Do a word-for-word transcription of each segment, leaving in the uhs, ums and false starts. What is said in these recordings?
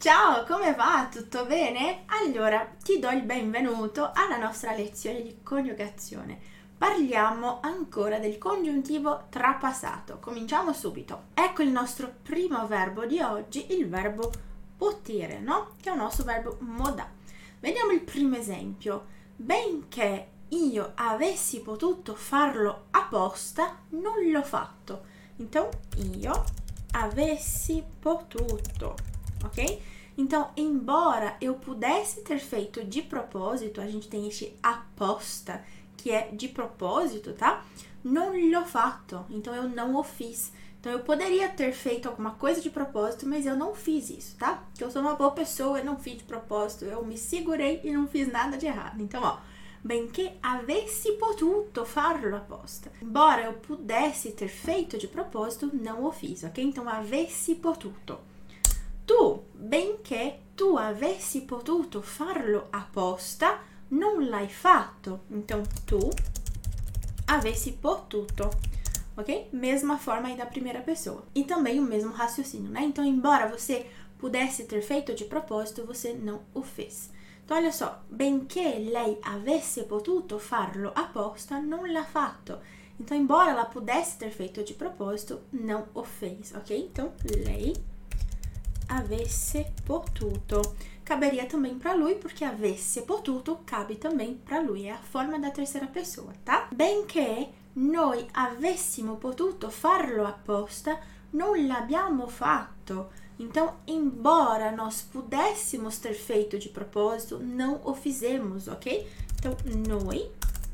Ciao, come va? Tutto bene? Allora, ti do il benvenuto alla nostra lezione di coniugazione. Parliamo ancora del congiuntivo trapassato. Cominciamo subito. Ecco il nostro primo verbo di oggi, il verbo potere, no? Che è un nostro verbo modale. Vediamo il primo esempio. Benché io avessi potuto farlo apposta, non l'ho fatto. Então, io avessi potuto, ok? Então, embora eu pudesse ter feito de propósito, a gente tem este aposta, que é de propósito, tá? Não l'ho fatto, então eu não o fiz. Então, eu poderia ter feito alguma coisa de propósito, mas eu não fiz isso, tá? Porque eu sou uma boa pessoa, eu não fiz de propósito, eu me segurei e não fiz nada de errado. Então, ó, benché avessi potuto farlo apposta. Embora eu pudesse ter feito de propósito, não o fiz, ok? Então, avessi potuto. Tu, benché tu avessi potuto farlo apposta, non l'hai fatto. Então, tu avessi potuto, ok? Mesma forma aí da primeira pessoa. E também o mesmo raciocínio, né? Então, embora você pudesse ter feito de propósito, você não o fez. Então, olha só, benché lei avesse potuto farlo apposta, non l'ha fatto. Então, embora ela pudesse ter feito de propósito, não o fez, ok? Então, lei avesse potuto. Caberia também para lui, porque avesse potuto cabe também para lui. É a forma da terceira pessoa, tá? Benché noi avessimo potuto farlo apposta, non l'abbiamo fatto. Então, embora nós pudéssemos ter feito de propósito, não o fizemos, ok? Então, noi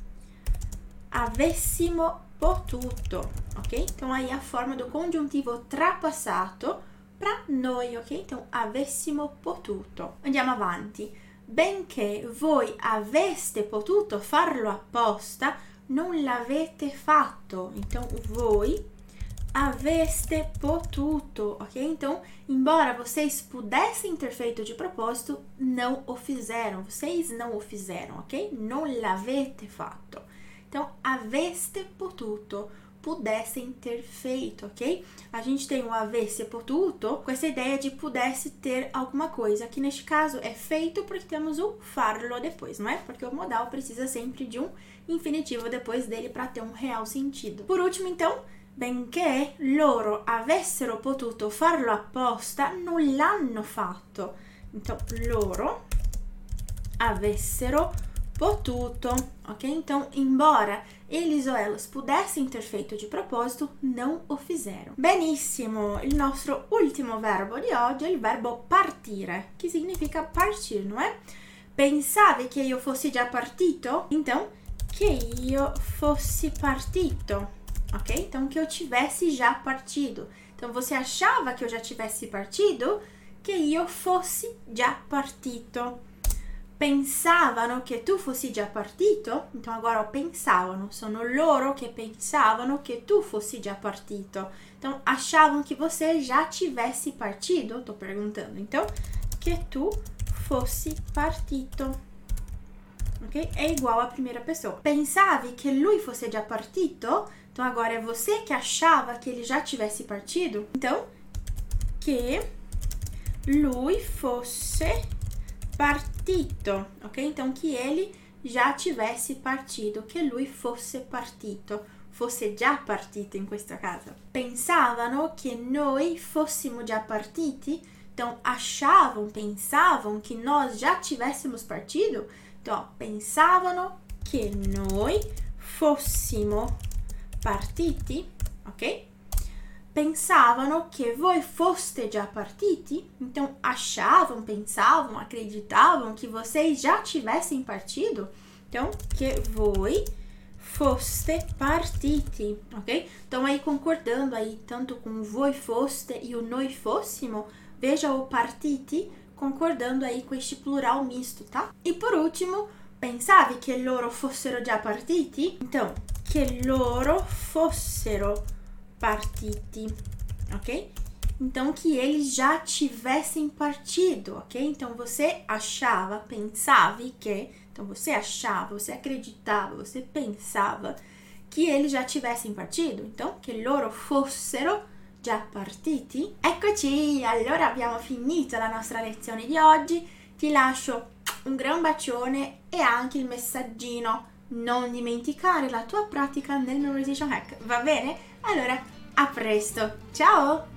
avessimo potuto, ok? Então, aí a forma do congiuntivo trapassato para noi, ok? Então, avessimo potuto. Andiamo avanti. Benché voi aveste potuto farlo apposta, non l'avete fatto. Então, voi aveste potuto, ok? Então, embora vocês pudessem ter feito de propósito, não o fizeram. Vocês não o fizeram, ok? Non l'avete fatto. Então, aveste potuto. Pudessem ter feito, ok? A gente tem o avesse potuto com essa ideia de pudesse ter alguma coisa. Aqui neste caso é feito porque temos o farlo depois, não é? Porque o modal precisa sempre de um infinitivo depois dele para ter um real sentido. Por último, então, benché loro avessero potuto farlo apposta, non l'hanno fatto. Então, loro avessero potuto, ok? Então, embora eles ou elas pudessem ter feito de propósito, não o fizeram. Benissimo! Il nostro ultimo verbo di oggi è il verbo partire, che significa partir, não é? Pensavi che io fossi già partito? Então, che io fossi partito, ok? Então, que eu tivesse já partido. Então, você achava que eu já tivesse partido? Che io fossi già partito. Pensavano che tu fossi già partito? Então agora pensavano, sono loro che pensavano che tu fossi già partito. Então achavam que você já tivesse partido? Tô perguntando. Então, che tu fossi partito. Ok? É igual à primeira pessoa. Pensavi che lui fosse già partito? Então agora é você que achava que ele já tivesse partido? Então, che lui fosse partito, ok? Então, que ele já tivesse partido, che lui fosse partito, fosse già partito in questo caso. Pensavano che noi fossimo già partiti? Então, achavam, pensavam que nós já tivéssemos partido? Então, ó, pensavano che noi fossimo partiti, ok? Pensavano che voi foste già partiti? Então, achavam, pensavam, acreditavam que vocês já tivessem partido? Então, que voi foste partiti, ok? Então, aí concordando aí tanto com voi foste e o noi fossimo, veja o partiti concordando aí com este plural misto, tá? E por último, pensavi che loro fossero già partiti? Então, che loro fossero partiti, ok? Então, que eles já tivessem partido, ok? Então, você achava, pensava que... Então, você achava, você acreditava, você pensava que eles já tivessem partido. Então, que loro fossero già partiti? Eccoci, allora abbiamo finito la nostra lezione di oggi. Ti lascio un gran bacione e anche il messaggino. Non dimenticare la tua pratica nel Memorization Hack, va bene? Allora, a presto, ciao!